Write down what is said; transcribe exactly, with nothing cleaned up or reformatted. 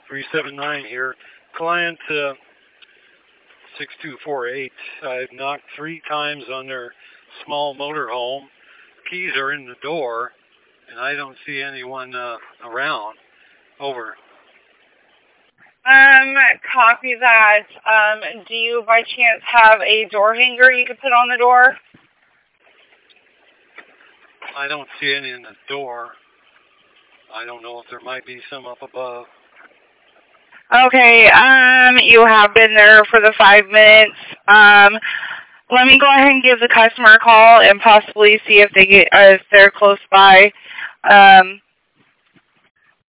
three seven nine here. Client uh, six two four eight. I've knocked three times on their small motorhome. Keys are in the door, and I don't see anyone uh, around. Over. Um, copy that. Um, do you by chance have a door hanger you could put on the door? I don't see any in the door. I don't know if there might be some up above. Okay, um, you have been there for the five minutes. Um, let me go ahead and give the customer a call and possibly see if they get, uh, if they're close by. Um,